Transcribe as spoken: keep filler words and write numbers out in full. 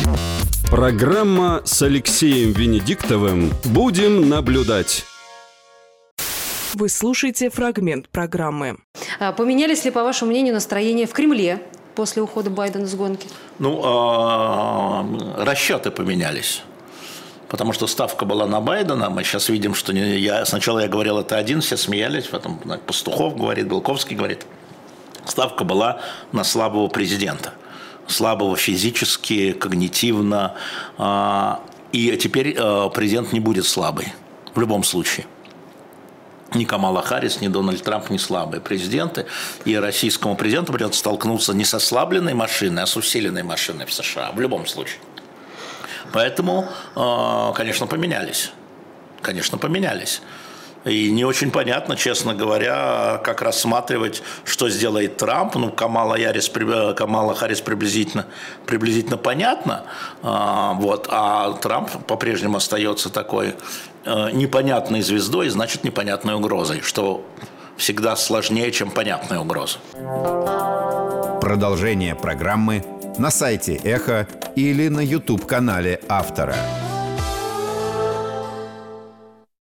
Программа с Алексеем Венедиктовым «Будем наблюдать». Вы слушаете фрагмент программы. Поменялись ли, по вашему мнению, настроения в Кремле после ухода Байдена с гонки? Ну, расчеты поменялись. Потому что ставка была на Байдена. Мы сейчас видим, что не, я, сначала я говорил это один, все смеялись, потом Пастухов говорит, Белковский говорит. Ставка была на слабого президента. Слабого физически, когнитивно. И теперь президент не будет слабый. В любом случае. Ни Камала Харрис, ни Дональд Трамп не слабые президенты. И российскому президенту придется столкнуться не со ослабленной машиной, а с усиленной машиной в США. В любом случае. Поэтому, конечно, поменялись. Конечно, поменялись. И не очень понятно, честно говоря, как рассматривать, что сделает Трамп. Ну, Камала, Ярис, Камала Харрис приблизительно, приблизительно понятно. Вот. А Трамп по-прежнему остается такой непонятной звездой, значит, непонятной угрозой, что всегда сложнее, чем понятная угроза. Продолжение программы на сайте Эхо или на YouTube-канале автора.